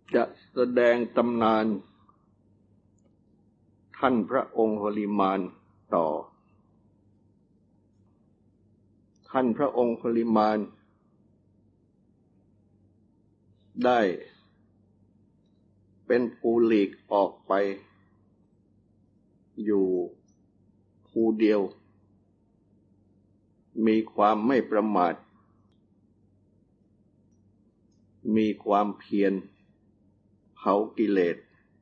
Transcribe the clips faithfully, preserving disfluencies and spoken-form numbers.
จะแสดงตำนานท่านพระองคุลิมานต่อท่านพระองคุลิมานได้เป็นผู้หลีกออกไปอยู่ผู้เดียวมีความไม่ประมาทมีความเพียรเผากิเลส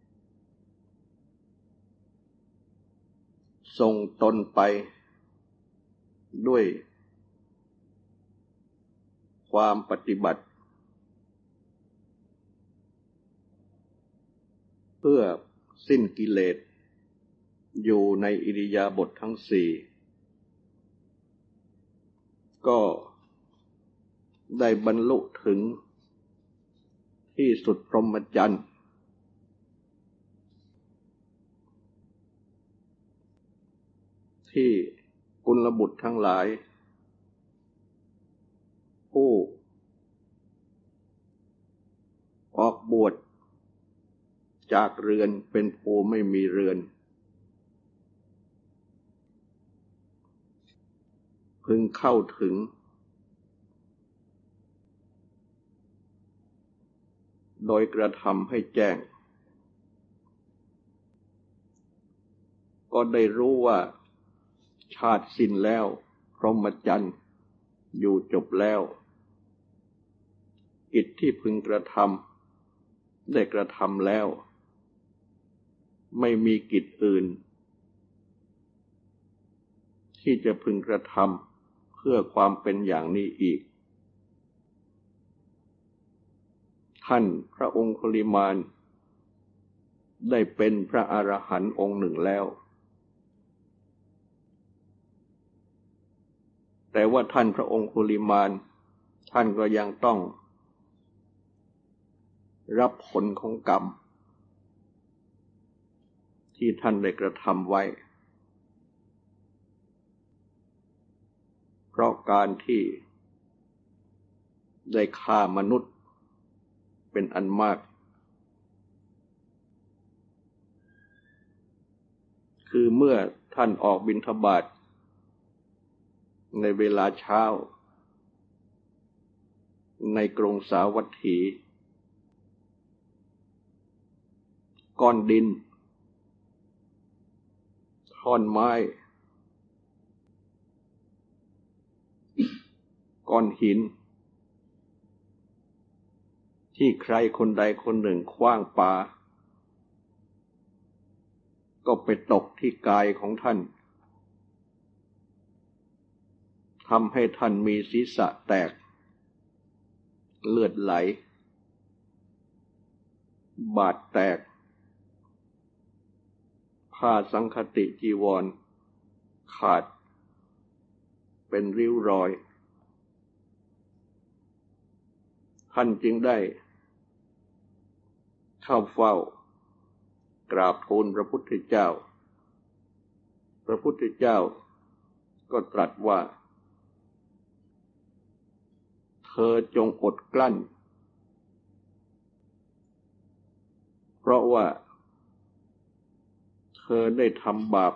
ทรงตนไปด้วยความปฏิบัติเพื่อสิ้นกิเลสอยู่ในอิริยาบถทั้งสี่ก็ได้บรรลุถึงที่สุดพรหมจรรย์ที่กุลบุตรทั้งหลายผู้ออกบวชจากเรือนเป็นผู้ไม่มีเรือนพึงเข้าถึงโดยกระทำให้แจ้งก็ได้รู้ว่าชาติสิ้นแล้วพรหมจรรย์อยู่จบแล้วกิจที่พึงกระทำได้กระทำแล้วไม่มีกิจอื่นที่จะพึงกระทำเพื่อความเป็นอย่างนี้อีกท่านพระองคุลิมานได้เป็นพระอรหันต์องค์หนึ่งแล้วแต่ว่าท่านพระองคุลิมานท่านก็ยังต้องรับผลของกรรมที่ท่านได้กระทำไว้เพราะการที่ได้ฆ่ามนุษย์เป็นอันมากคือเมื่อท่านออกบิณฑบาตในเวลาเช้าในกรุงสาวัตถีก้อนดินท่อนไม้ก้อนหินที่ใครคนใดคนหนึ่งขว้างปาก็ไปตกที่กายของท่านทำให้ท่านมีศีรษะแตกเลือดไหลบาดแตกผ้าสังคติจีวรขาดเป็นริ้วรอยท่านจึงได้เข้าเฝ้ากราบทูลพระพุทธเจ้าพระพุทธเจ้าก็ตรัสว่าเธอจงอดกลั้นเพราะว่าเธอได้ทำบาป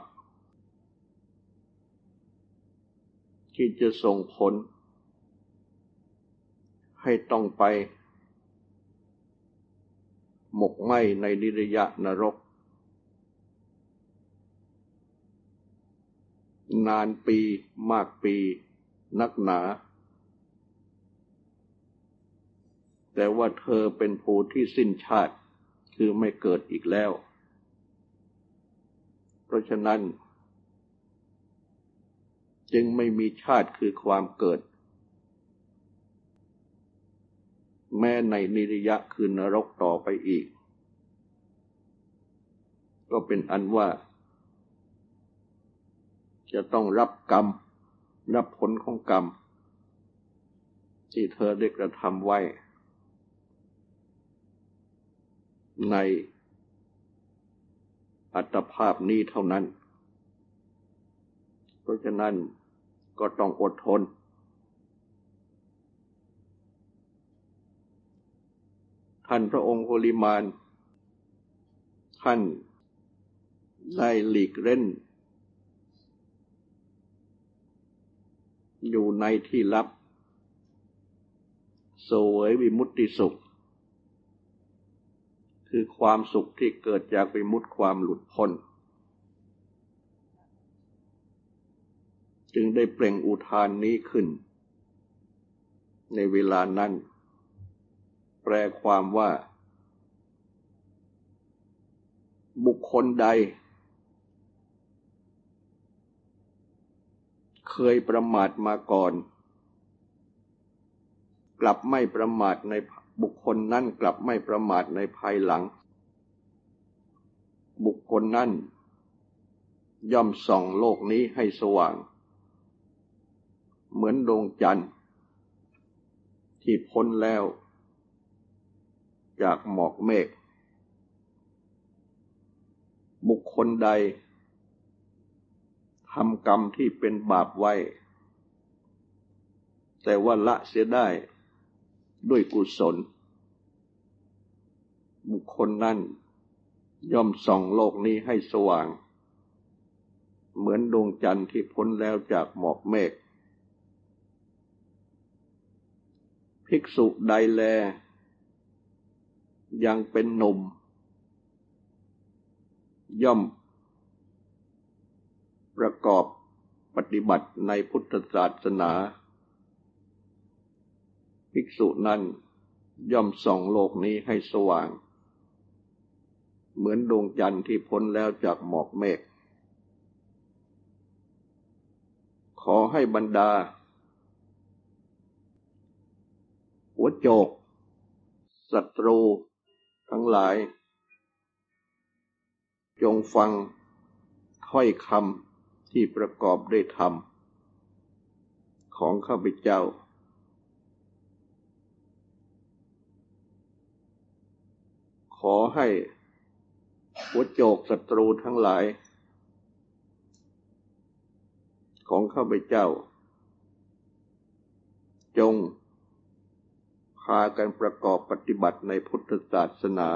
ที่จะส่งผลให้ต้องไปหมกไหม้ในนิรยนรกนานปีมากปีนักหนาแต่ว่าเธอเป็นผู้ที่สิ้นชาติคือไม่เกิดอีกแล้วเพราะฉะนั้นจึงไม่มีชาติคือความเกิดแม้ในนิรยะคือนรกต่อไปอีกก็เป็นอันว่าจะต้องรับกรรมรับผลของกรรมที่เธอได้กระทำไว้ในอัตภาพนี้เท่านั้นเพราะฉะนั้นก็ต้องอดทนท่านพระองคุลิมานท่านได้หลีกเล่นอยู่ในที่ลับเสวยวิมุตติสุขคือความสุขที่เกิดจากวิมุตติความหลุดพ้นจึงได้เปล่งอุทานนี้ขึ้นในเวลานั้นแปลความว่าบุคคลใดเคยประมาทมาก่อนกลับไม่ประมาทในบุคคลนั้นกลับไม่ประมาทในภายหลังบุคคลนั้นย่อมส่องโลกนี้ให้สว่างเหมือนดวงจันทร์ที่พ้นแล้วจากหมอกเมฆบุคคลใดทำกรรมที่เป็นบาปไว้แต่ว่าละเสียได้ด้วยกุศลบุคคลนั้นย่อมส่องโลกนี้ให้สว่างเหมือนดวงจันทร์ที่พ้นแล้วจากหมอกเมฆภิกษุใดแลยังเป็นหนุ่มย่อมประกอบปฏิบัติในพุทธศาสนาภิกษุนั้นย่อมส่องโลกนี้ให้สว่างเหมือนดวงจันทร์ที่พ้นแล้วจากหมอกเมฆขอให้บรรดาหัวโจกศัตรูทั้งหลายจงฟังถ้อยคำที่ประกอบด้วยธรรมของข้าพเจ้าขอให้หัวโจกศัตรูทั้งหลายของข้าพเจ้าจงพากันประกอบปฏิบัติในพุทธศาสนา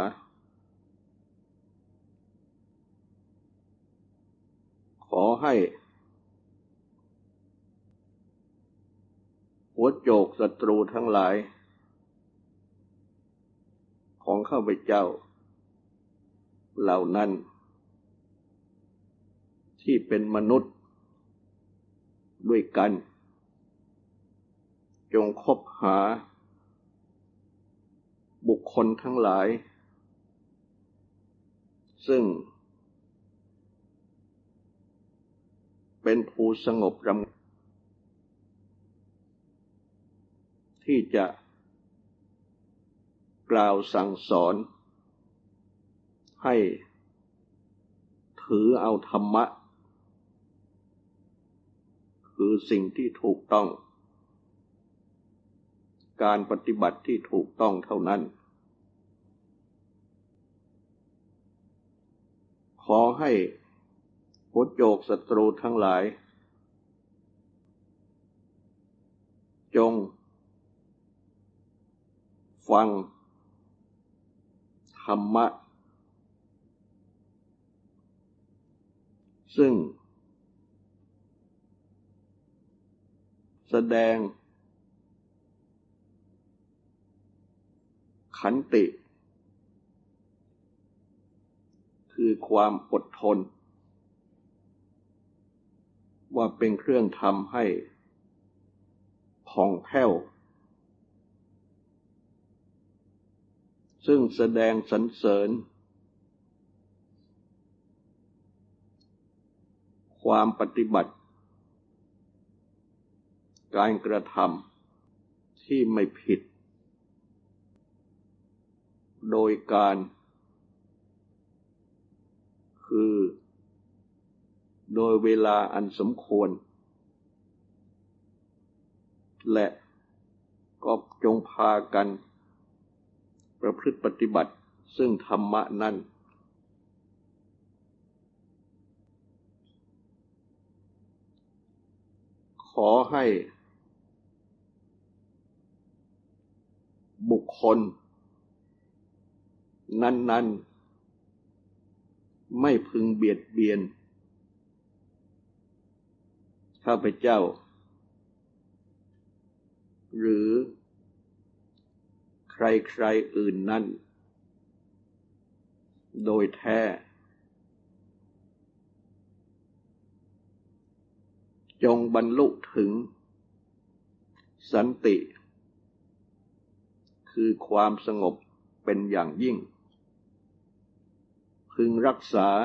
ขอให้หัวโจกศัตรูทั้งหลายของข้าพเจ้าเหล่านั้นที่เป็นมนุษย์ด้วยกันจงคบหาบุคคลทั้งหลายซึ่งเป็นผู้สงบระงับที่จะกล่าวสั่งสอนให้ถือเอาธรรมะคือสิ่งที่ถูกต้องการปฏิบัติที่ถูกต้องเท่านั้นขอให้หัวโจกศัตรูทั้งหลายจงฟังธรรมะซึ่งแสดงขันติคือความอดทนว่าเป็นเครื่องทำให้ผ่องแผ้วซึ่งแสดงสรรเสริญความปฏิบัติการกระทำที่ไม่ผิดโดยการคือโดยเวลาอันสมควรและก็จงพากันประพฤติปฏิบัติซึ่งธรรมะนั้นขอให้บุคคลนั้นๆไม่พึงเบียดเบียนข้าพเจ้าหรือใครๆอื่นนั้นโดยแท้จงบรรลุถึงสันติคือความสงบเป็นอย่างยิ่งพึงรักษา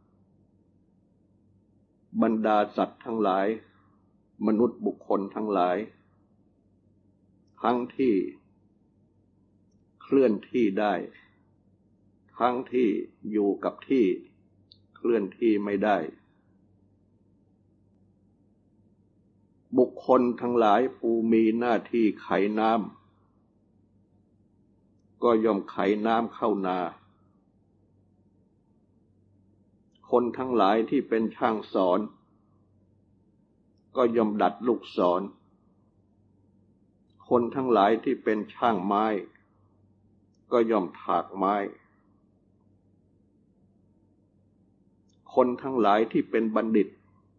บรรดาสัตว์ทั้งหลายมนุษย์บุคคลทั้งหลายทั้งที่เคลื่อนที่ได้ทั้งที่อยู่กับที่เคลื่อนที่ไม่ได้บุคคลทั้งหลายผู้มีหน้าที่ไขน้ำก็ย่อมไขน้ำเข้านาคนทั้งหลายที่เป็นช่างสอนก็ย่อมดัดลูกศรคนทั้งหลายที่เป็นช่างไม้ก็ย่อมถากไม้คนทั้งหลายที่เป็นบัณฑิต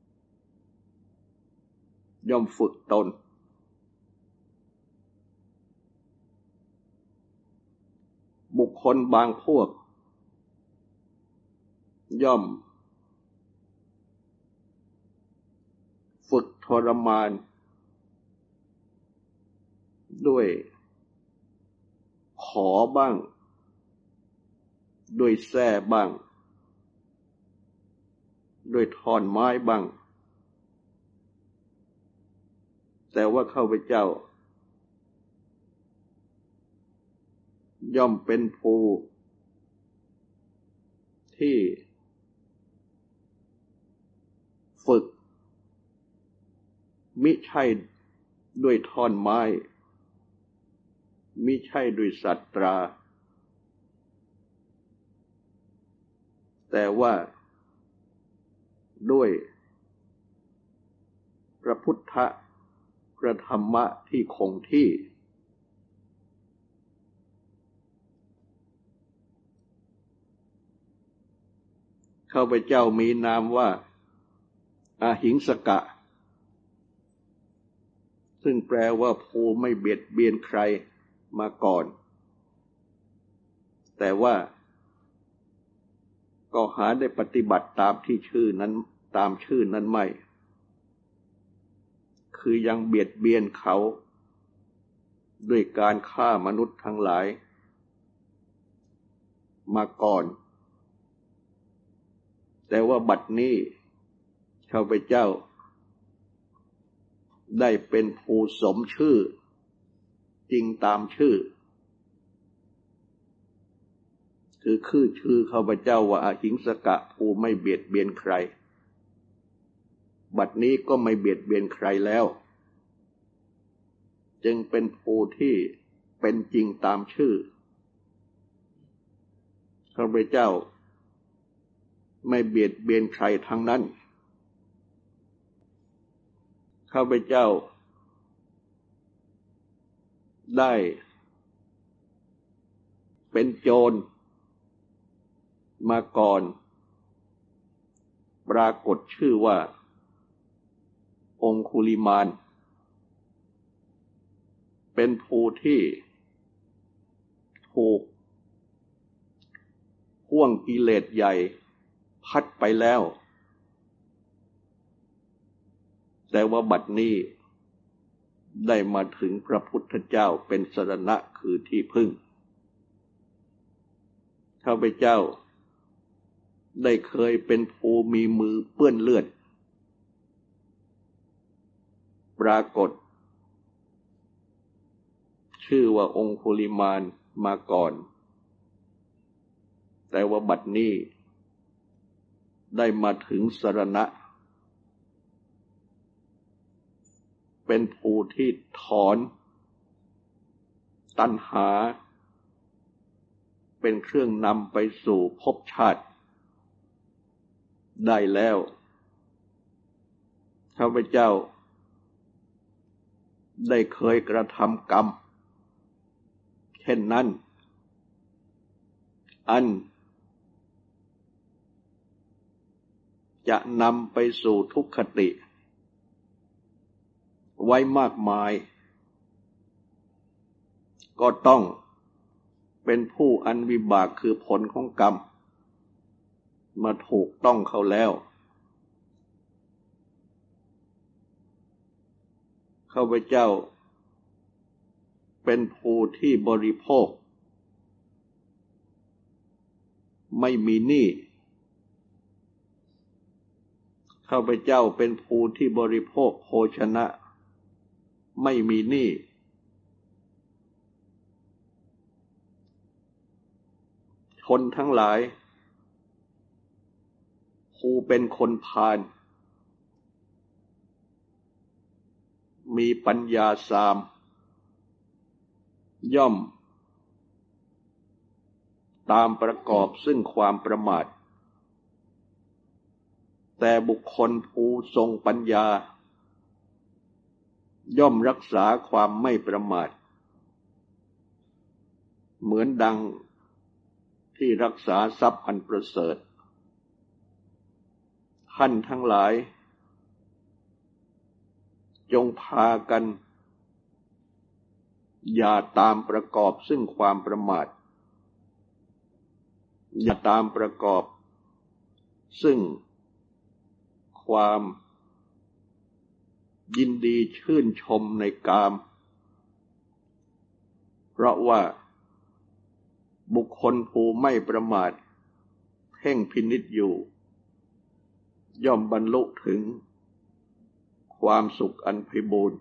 ย่อมฝึกตนบุคคลบางพวกย่อมฝึกทรมานด้วยขอบ้างด้วยแส้บ้างด้วยท่อนไม้บ้างแต่ว่าข้าพเจ้าย่อมเป็นผู้ที่ฝึกมิใช่ด้วยท่อนไม้มิใช่ด้วยสัตราแต่ว่าด้วยพระพุทธพระธรรมะที่คงที่ข้าพเจ้ามีนามว่าอหิงสกะซึ่งแปลว่าผู้ไม่เบียดเบียนใครมาก่อนแต่ว่าก็หาได้ปฏิบัติตามที่ชื่อนั้นตามชื่อนั้นไม่คือยังเบียดเบียนเขาด้วยการฆ่ามนุษย์ทั้งหลายมาก่อนแต่ว่าบัดนี้ข้าพเจ้าได้เป็นผู้สมชื่อจริงตามชื่อคือคือชื่อข้าพเจ้าว่าอหิงสกะผู้ไม่เบียดเบียนใครบัดนี้ก็ไม่เบียดเบียนใครแล้วจึงเป็นผู้ที่เป็นจริงตามชื่อข้าพเจ้าไม่เบียดเบียนใครทั้งนั้นข้าพเจ้าได้เป็นโจรมาก่อนปรากฏชื่อว่าองคุลิมานเป็นผู้ที่ถูกห่วงกิเลสใหญ่พัดไปแล้วแต่ว่าบัดนี้ได้มาถึงพระพุทธเจ้าเป็นสรณะคือที่พึ่งข้าพเจ้าได้เคยเป็นผู้มีมือเปื้อนเลือดปรากฏชื่อว่าองคุลิมานมาก่อนแต่ว่าบัดนี้ได้มาถึงสรณะเป็นผู้ที่ถอนตัณหาเป็นเครื่องนำไปสู่ภพชาติได้แล้วข้าพเจ้าได้เคยกระทำกรรมเช่นนั้นอันจะนำไปสู่ทุกขติไว้มากมายก็ต้องเป็นผู้อันวิบากคือผลของกรรมมาถูกต้องเขาแล้วข้าพเจ้าเป็นผู้ที่บริโภคไม่มีหนี้ข้าพเจ้าเป็นผู้ที่บริโภคโภชนะไม่มีหนี้คนทั้งหลายผู้เป็นคนพาลมีปัญญาสามย่อมตามประกอบซึ่งความประมาทแต่บุคคลผู้ทรงปัญญาย่อมรักษาความไม่ประมาทเหมือนดังที่รักษาทรัพย์อันประเสริฐท่านทั้งหลายจงพากันอย่าตามประกอบซึ่งความประมาทอย่าตามประกอบซึ่งความยินดีชื่นชมในกามเพราะว่าบุคคลผู้ไม่ประมาทเพ่งพินิจอยู่ย่อมบรรลุถึงความสุขอันไพบูลย์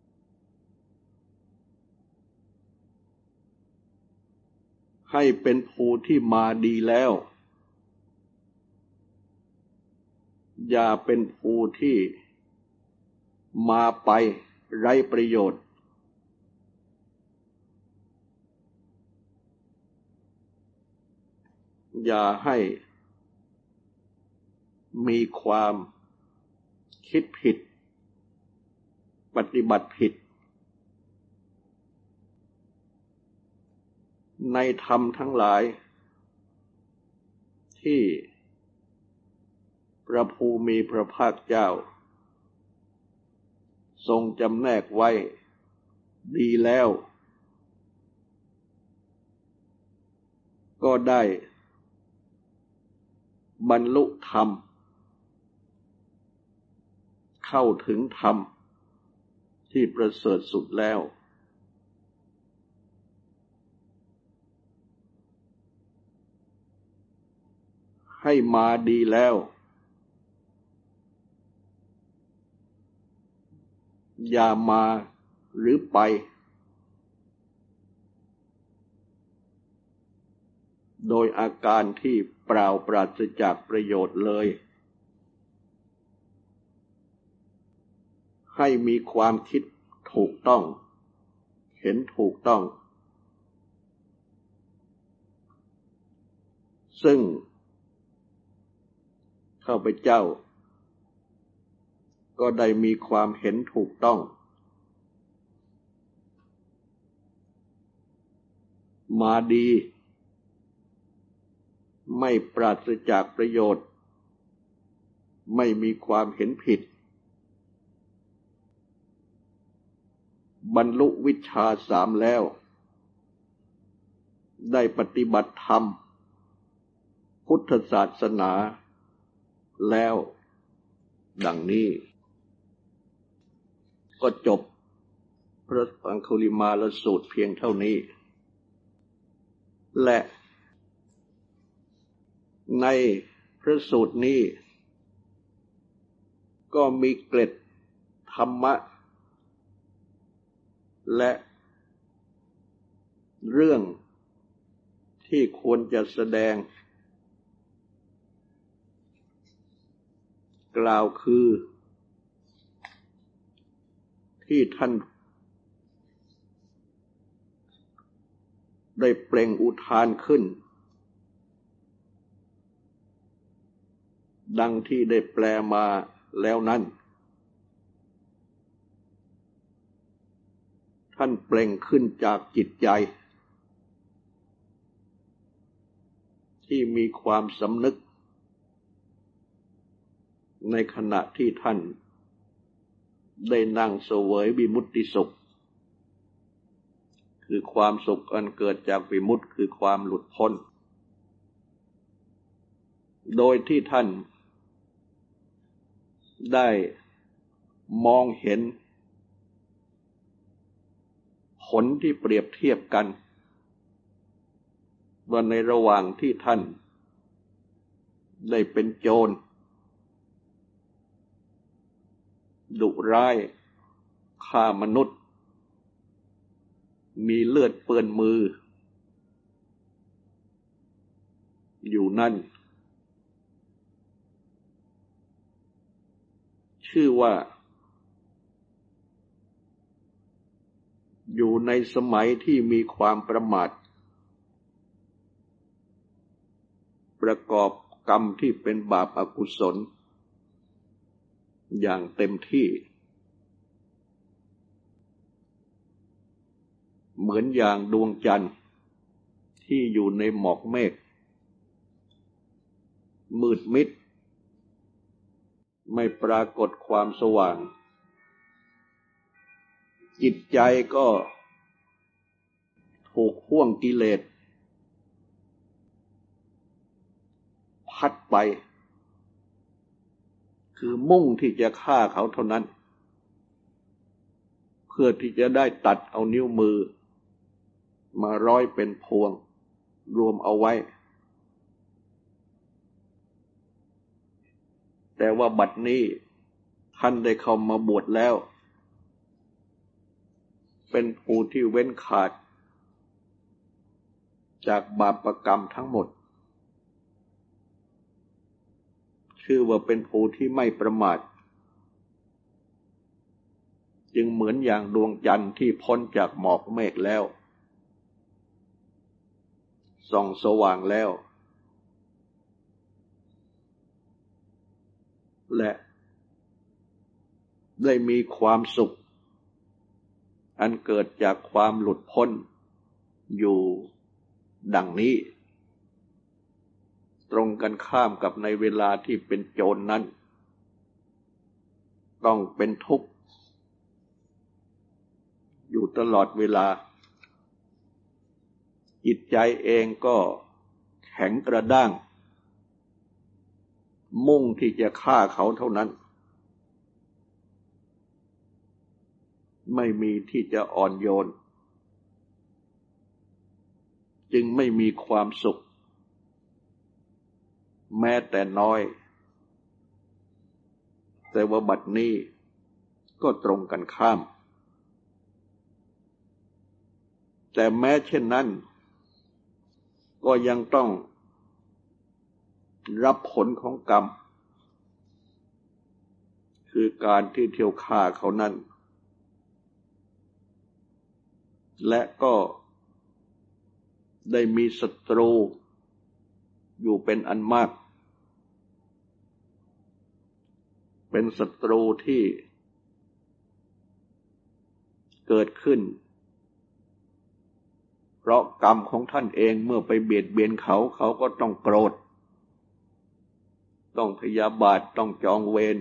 ให้เป็นผู้ที่มาดีแล้วอย่าเป็นผู้ที่มาไปไร้ประโยชน์อย่าให้มีความคิดผิดปฏิบัติผิดในธรรมทั้งหลายที่พระผู้มีพระภาคเจ้าทรงจำแนกไว้ดีแล้วก็ได้บรรลุธรรมเข้าถึงธรรมที่ประเสริฐสุดแล้วให้มาดีแล้วอย่ามาหรือไปโดยอาการที่เปล่าปราศจากประโยชน์เลยให้มีความคิดถูกต้องเห็นถูกต้องซึ่งข้าพเจ้าก็ได้มีความเห็นถูกต้องมาดีไม่ปราศจากประโยชน์ไม่มีความเห็นผิดบรรลุวิชชาสามแล้วได้ปฏิบัติธรรมพุทธศาสนาแล้วดังนี้ก็จบพระอังคุลิมาลสูตรเพียงเท่านี้และในพระสูตรนี้ก็มีเกร็ดธรรมะและเรื่องที่ควรจะแสดงกล่าวคือที่ท่านได้เปล่งอุทานขึ้นดังที่ได้แปลมาแล้วนั้นท่านเปล่งขึ้นจากจิตใจที่มีความสำนึกในขณะที่ท่านได้นั่งเสวยวิมุตติสุขคือความสุขอันเกิดจากวิมุตติคือความหลุดพ้นโดยที่ท่านได้มองเห็นผลที่เปรียบเทียบกันว่าในระหว่างที่ท่านได้เป็นโจรดุร้ายฆ่ามนุษย์มีเลือดเปื้อนมืออยู่นั่นชื่อว่าอยู่ในสมัยที่มีความประมาทประกอบกรรมที่เป็นบาปอกุศลอย่างเต็มที่เหมือนอย่างดวงจันทร์ที่อยู่ในหมอกเมฆมืดมิดไม่ปรากฏความสว่างจิตใจก็ถูกห้วงกิเลสพัดไปคือมุ่งที่จะฆ่าเขาเท่านั้นเพื่อที่จะได้ตัดเอานิ้วมือมาร้อยเป็นพวงรวมเอาไว้แต่ว่าบัดนี้ท่านได้เข้ามาบวชแล้วเป็นผู้ที่เว้นขาดจากบาปกรรมทั้งหมดชื่อว่าเป็นผู้ที่ไม่ประมาทจึงเหมือนอย่างดวงจันทร์ที่พ้นจากหมอกเมฆแล้วส่องสว่างแล้วและได้มีความสุขอันเกิดจากความหลุดพ้นอยู่ดังนี้ตรงกันข้ามกับในเวลาที่เป็นโจรนั้นต้องเป็นทุกข์อยู่ตลอดเวลาจิตใจเองก็แข็งกระด้างมุ่งที่จะฆ่าเขาเท่านั้นไม่มีที่จะอ่อนโยนจึงไม่มีความสุขแม้แต่น้อยแต่ว่าบัดนี้ก็ตรงกันข้ามแต่แม้เช่นนั้นก็ยังต้องรับผลของกรรมคือการที่เที่ยวฆ่าเขานั้นและก็ได้มีศัตรูอยู่เป็นอันมากเป็นศัตรูที่เกิดขึ้นเพราะกรรมของท่านเองเมื่อไปเบียดเบียนเขาเขาก็ต้องโกรธต้องพยาบาทต้องจองเวร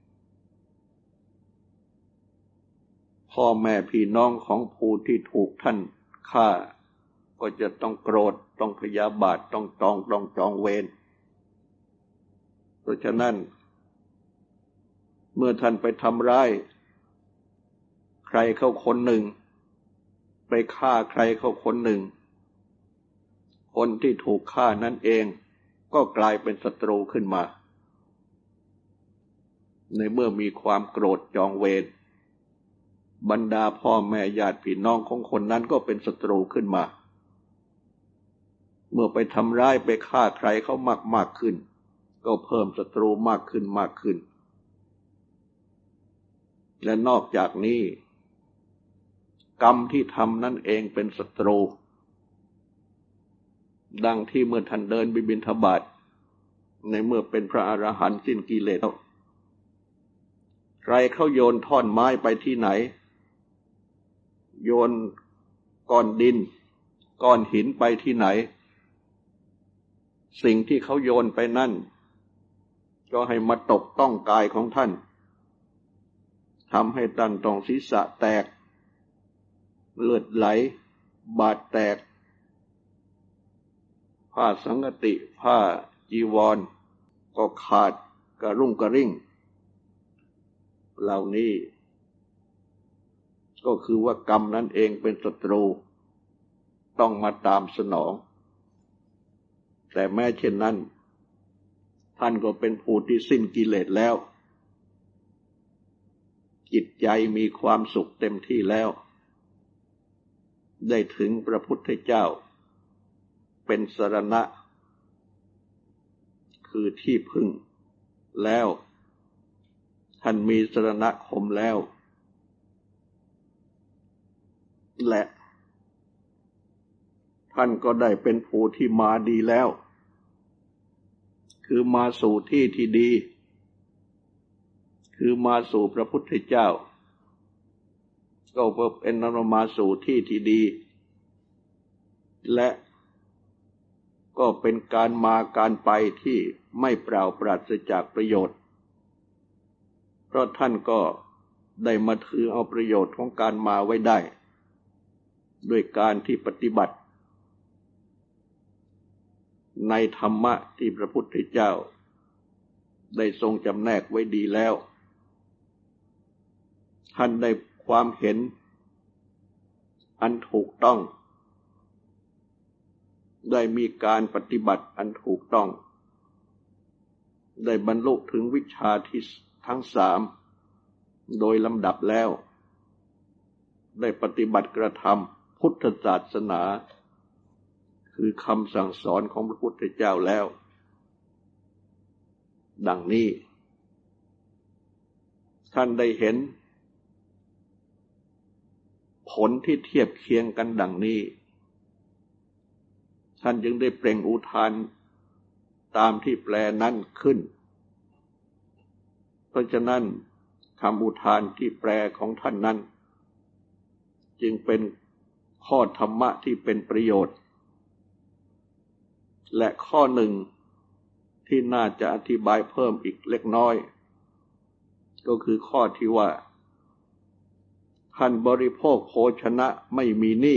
พ่อแม่พี่น้องของผู้ที่ถูกท่านฆ่าก็จะต้องโกรธต้องพยาบาทต้องจองต้องจองเวรเพราะฉะนั้นเมื่อท่านไปทำร้ายใครเข้าคนหนึ่งไปฆ่าใครเข้าคนหนึ่งคนที่ถูกฆ่านั่นเองก็กลายเป็นศัตรูขึ้นมาในเมื่อมีความโกรธจองเวรบรรดาพ่อแม่ญาติพี่น้องของคนนั้นก็เป็นศัตรูขึ้นมาเมื่อไปทำร้ายไปฆ่าใครเขามากมากขึ้นก็เพิ่มศัตรูมากขึ้นมากขึ้นและนอกจากนี้กรรมที่ทำนั่นเองเป็นศัตรูดังที่เมื่อท่านเดินไปบิณฑบาตในเมื่อเป็นพระอรหันต์สิ้นกิเลสแล้วใครเขาโยนท่อนไม้ไปที่ไหนโยนก้อนดินก้อนหินไปที่ไหนสิ่งที่เขาโยนไปนั่นก็ให้มาตกต้องกายของท่านทำให้ท่านต้องศีรษะแตกเลือดไหลบาดแตกผ้าสังฆติผ้าจีวรก็ขาดกระรุ่งกระริ่งเหล่านี้ก็คือว่ากรรมนั้นเองเป็นศัตรูต้องมาตามสนองแต่แม้เช่นนั้นท่านก็เป็นผู้ที่สิ้นกิเลสแล้วจิตใจมีความสุขเต็มที่แล้วได้ถึงพระพุทธเจ้าเป็นสรณะคือที่พึ่งแล้วท่านมีสรณคมแล้วและท่านก็ได้เป็นผู้ที่มาดีแล้วคือมาสู่ที่ที่ดีคือมาสู่พระพุทธเจ้าก็เป็นนำมาสู่ที่ที่ดีและก็เป็นการมาการไปที่ไม่เปล่าปราศจากประโยชน์เพราะท่านก็ได้มาถือเอาประโยชน์ของการมาไว้ได้ด้วยการที่ปฏิบัติในธรรมะที่พระพุทธเจ้าได้ทรงจำแนกไว้ดีแล้วท่านได้ความเห็นอันถูกต้องได้มีการปฏิบัติอันถูกต้องได้บรรลุถึงวิชาที่ทั้งสามโดยลำดับแล้วได้ปฏิบัติกระทำพุทธศาสนาคือคำสั่งสอนของพระพุทธเจ้าแล้วดังนี้ท่านได้เห็นผลที่เทียบเคียงกันดังนี้ท่านจึงได้เปล่งอุทานตามที่แปลนั้นขึ้นเพราะฉะนั้นคำอุทานที่แปลของท่านนั้นจึงเป็นข้อธรรมะที่เป็นประโยชน์และข้อหนึ่งที่น่าจะอธิบายเพิ่มอีกเล็กน้อยก็คือข้อที่ว่าท่านบริโภคโภชนะไม่มีหนี้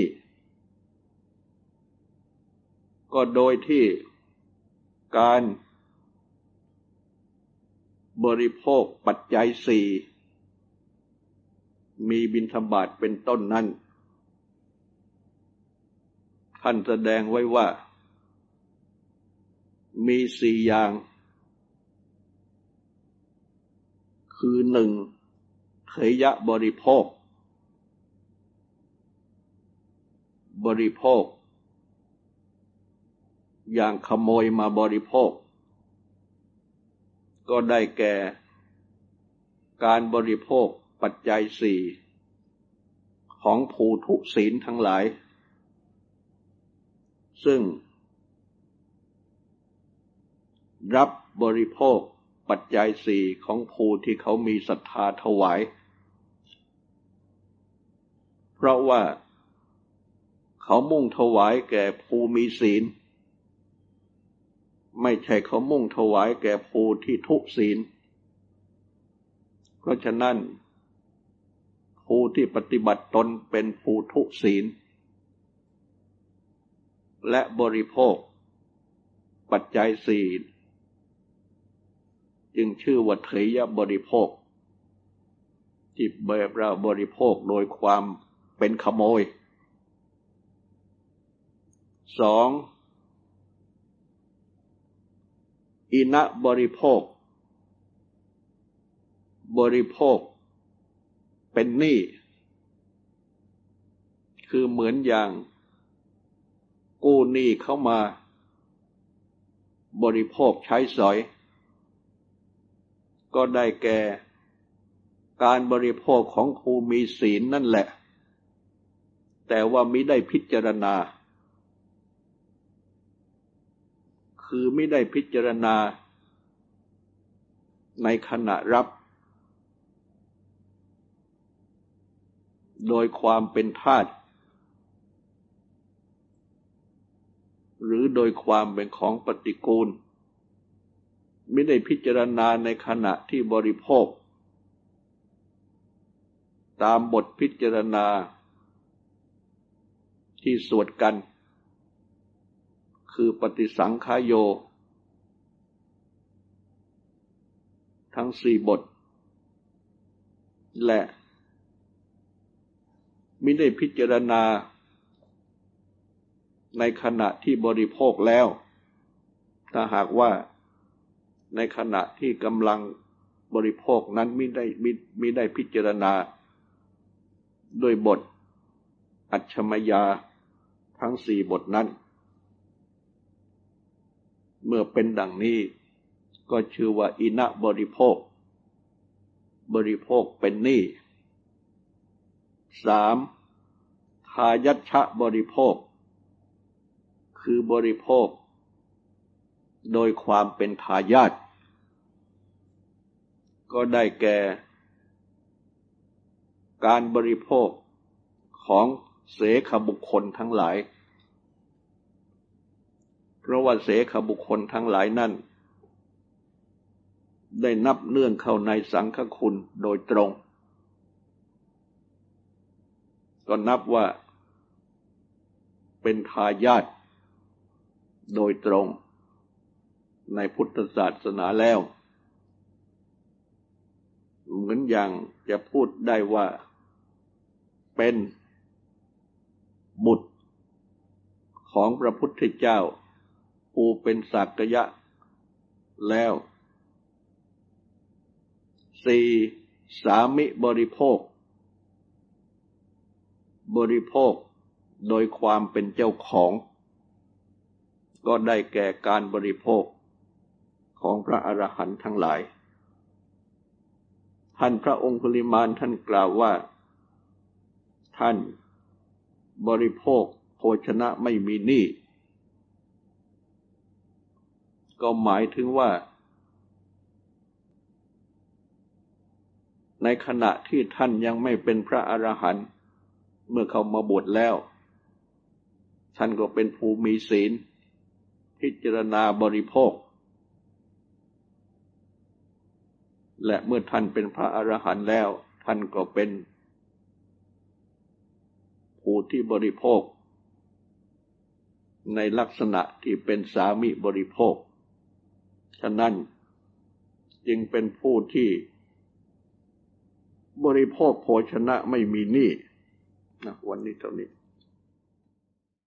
ก็โดยที่การบริโภคปัจจัยสี่มีบิณฑบาตเป็นต้นนั้นท่านแสดงไว้ว่ามีสี่อย่างคือหนึ่งเถยบริโภคบริโภคอย่างขโมยมาบริโภคก็ได้แก่การบริโภคปัจจัยสี่ของภูทุศีลทั้งหลายซึ่งรับบริโภคปัจจัยสี่ของภูที่เขามีศรัทธาถวายเพราะว่าเขามุ่งถวายแก่ภูมีศีลไม่ใช่เขามุ่งถวายแก่ภูที่ทุศีลเพราะฉะนั้นภูที่ปฏิบัติตนเป็นภูทุศีลและบริโภคปัจจัยสี่จึงชื่อว่าเถยบริโภคที่แบบเราบริโภคโดยความเป็นขโมยสองอินะบริโภคบริโภคเป็นหนี้คือเหมือนอย่างกู้หนี้เข้ามาบริโภคใช้สอยก็ได้แก่การบริโภคของผู้มีศีลนั่นแหละแต่ว่ามิได้พิจารณาคือมิได้พิจารณาในขณะรับโดยความเป็นทาสหรือโดยความเป็นของปฏิกูลไม่ได้พิจารณาในขณะที่บริโภคตามบทพิจารณาที่สวดกันคือปฏิสังขายโยทั้งสี่บทและมิได้พิจารณาในขณะที่บริโภคแล้วถ้าหากว่าในขณะที่กำลังบริโภคนั้นมิได้มิมิได้พิจารณาด้วยบทอัจฉมยาทั้งสี่บทนั้นเมื่อเป็นดังนี้ก็ชื่อว่าอินะบริโภคบริโภคเป็นหนี้สามทายัชชะบริโภคคือบริโภคโดยความเป็นทายาทก็ได้แก่การบริโภคของเสขบุคคลทั้งหลายเพราะว่าเสขบุคคลทั้งหลายนั้นได้นับเนื่องเข้าในสังฆคุณโดยตรงก็นับว่าเป็นทายาทโดยตรงในพุทธศาสนาแล้วเหมือนอย่างจะพูดได้ว่าเป็นบุตรของพระพุทธเจ้าผู้เป็นสักยะแล้วสี่สามิบริโภคบริโภคโดยความเป็นเจ้าของก็ได้แก่การบริโภคของพระอรหันต์ทั้งหลายท่านพระองคุลิมานท่านกล่าวว่าท่านบริโภคโภชนะไม่มีหนี้ก็หมายถึงว่าในขณะที่ท่านยังไม่เป็นพระอรหันต์เมื่อเขามาบวชแล้วท่านก็เป็นผู้มีศีลพิจารณาบริโภคและเมื่อท่านเป็นพระอรหันต์แล้วท่านก็เป็นผู้ที่บริโภคในลักษณะที่เป็นสามิบริโภคฉะนั้นจึงเป็นผู้ที่บริโภคโภชนะไม่มีหนี้นะวันนี้เท่านี้